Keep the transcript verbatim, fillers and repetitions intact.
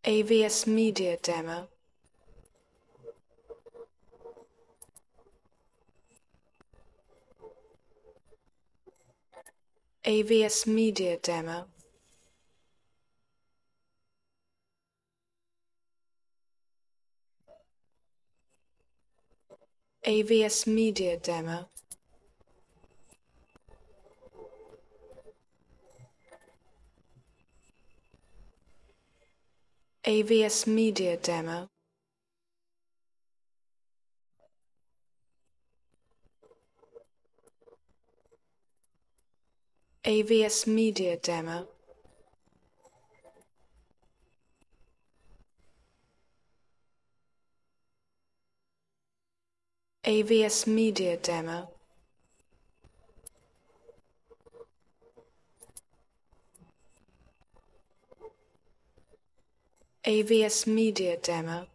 A V S Media Demo. A V S Media Demo. A V S Media Demo. A V S Media Demo. A V S Media Demo. A V S Media Demo. A V S Media Demo.